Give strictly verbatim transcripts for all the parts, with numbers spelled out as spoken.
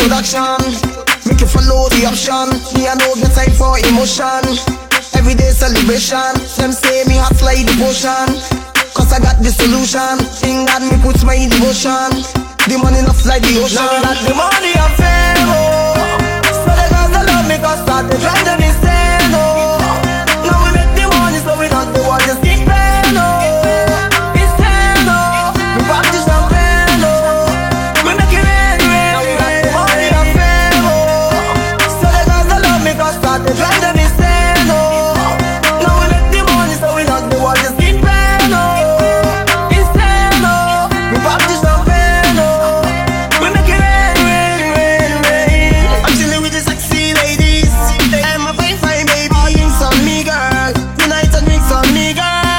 introduction. Make you follow the option. Me I know the time for emotion. Everyday celebration. Them say me hot like the potion. Cause I got the solution. Thing that me puts my devotion. The money enough like the ocean. Now that the money and fame, oh. So the girls that love me cause start to drive them insane, oh. Now we make the money so we don't do what just keep paying, oh. Insane, oh. We practice and pain, oh. We make it rain, rain, rain. Now we got the money and fame, oh. So the girls that love me cause start to drive them insane, oh. Now we make the money so we don't do what just keep paying, oh. Insane, oh. We practice and pain, oh. We make it rain, rain, rain, rain. I'm chilling with the sexy ladies and my fine, fine baby. All drinks on me, girl. Tonight I drinks on me,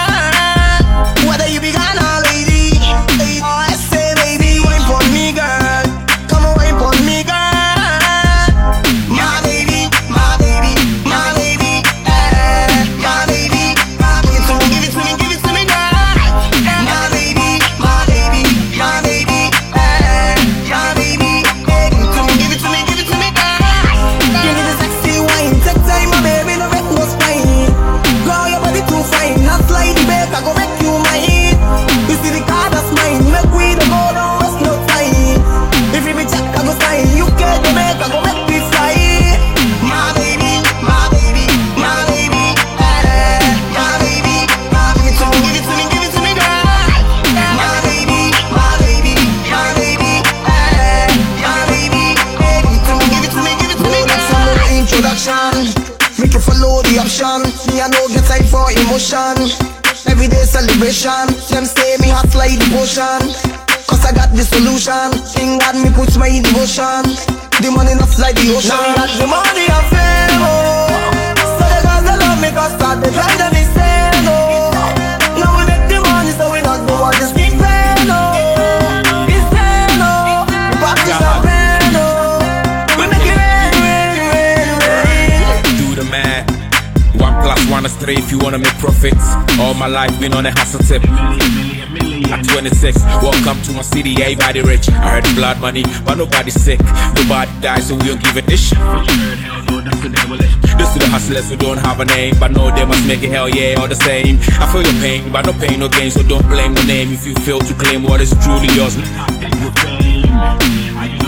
girl. Whether you be gone or lady, oh, I say baby, wine for me, girl. Come on, wine for me, girl. My baby, my baby, my baby, eh. My baby, my baby, so give it to me, give it to me, girl. My baby, my baby, my baby, eh. My baby, eh. Give it to me, give it to me, give it to me, girl. Give me the sexy wine, take time, my baby, no make no spine. Girl, your body too fine, not slide the back, I go make you mine. You see the car that's mine, make we the go down, waste no time. If you be check, I go sign, you get the make, I go make me fly. My baby, my baby, my baby, eh. My baby, my baby, so give it to me, give it to me, girl. My baby, my baby, my baby, eh. My baby, eh. Give it to me, give it to me, give it to me, girl. That's a introduction. Make you follow the option. Me I know the time for emotion. Everyday celebration. Them say me hot like the potion. Cause I got the solution. Thing that me puts my devotion. The money enough like the ocean. Now we got the money and fame, oh. So the girls that love me cause start to drive them insane, oh. Now we make the money so we don't do what just keep paying, oh. Insane, oh. We practice and pain, oh. We make it rain, rain, rain, rain. Do the math. One plus one is three if you wanna make profits. All my life been on a hustle tip. At twenty-six, welcome to my city, everybody rich. I heard blood money, but nobody's sick. Nobody dies, so we don't give a dish. This to the hustlers who don't have a name, but know they must make it, hell yeah, all the same. I feel your pain, but no pain, no gain, so don't blame the name if you fail to claim what is truly yours.